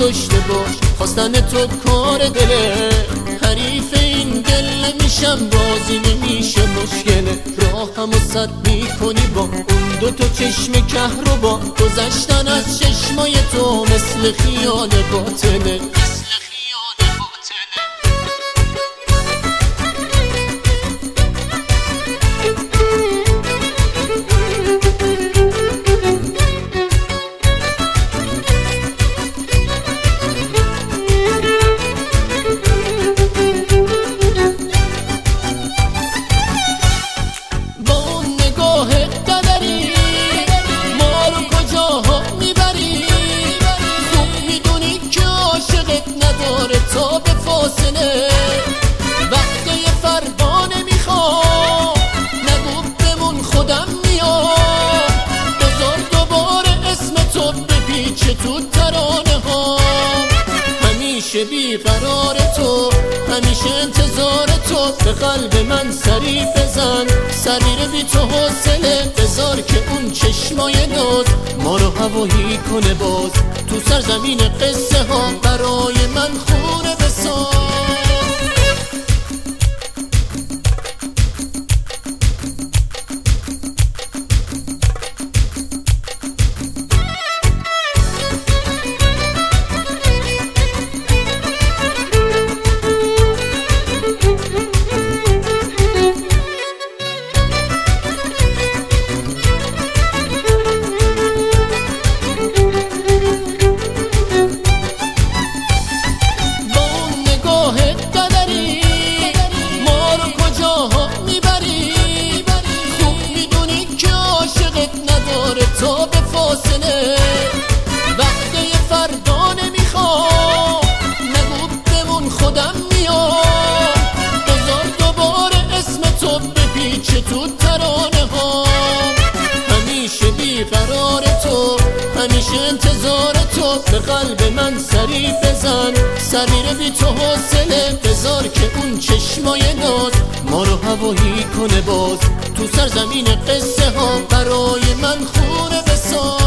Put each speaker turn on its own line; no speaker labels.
داشته باش، خواستن تو کار دله، حریف این دل نمیشم، بازی نمیشه مشکله، راهمو سد میکنی با اون دوتا چشم کهربا، گذشتن از چشمای تو مثل خیال باطله. تا به فاصله وقتی فربانه میخوام، نگو بمون خودم میام، بذار دوباره اسم تو بپیچه تو ترانه ها، همیشه بیقرار تو، همیشه انتظار تو، به قلب من سری بزن، سریر بی تو حوصله، بذار که اون چشمای ناز ما رو هوایی کنه باز، تو سرزمین قصه ها برای من خونه بساز. تا به فاصله وقتی فردا نمیخوام، نگو بمون خودم میام، بذار دوباره اسم تو بپیچه تو ترانه ها، همیشه بیقرار تو، همیشه انتظار تو، به قلب من سری بزن، سریر بی تو حوصله، بذار که اون چشمای ناز ما رو هوایی کنه باز، تو سرزمین قصه ها برای من خونه بساز.